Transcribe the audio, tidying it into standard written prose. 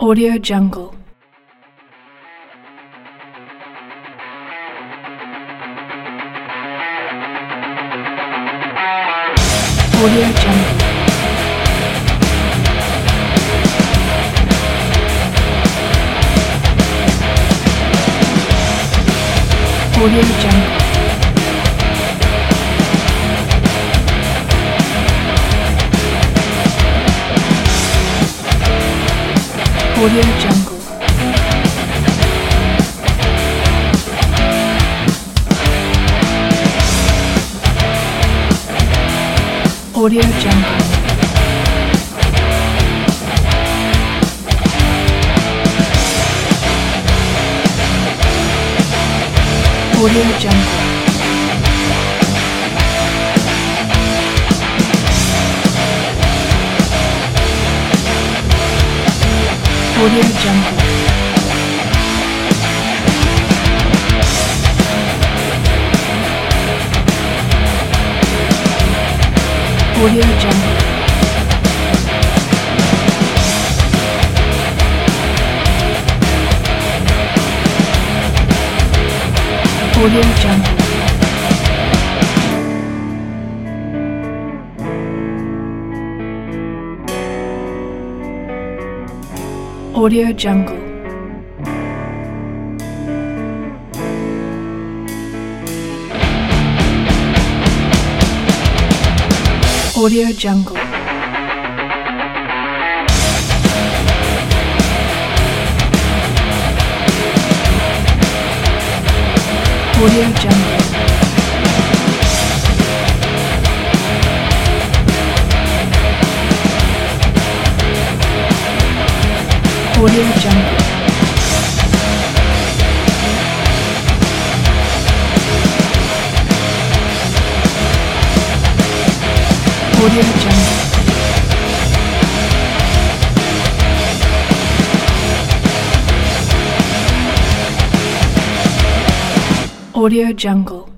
Audio Jungle. Audio Jungle. Audio Jungle. Audio Jungle. Audio Jungle. Audio Jungle. Audio Jungle. Audio Jungle. Audio Jungle. Audio Jungle. Audio Jungle. Audio Jungle. Audio Jungle. Audio Jungle. Audio Jungle.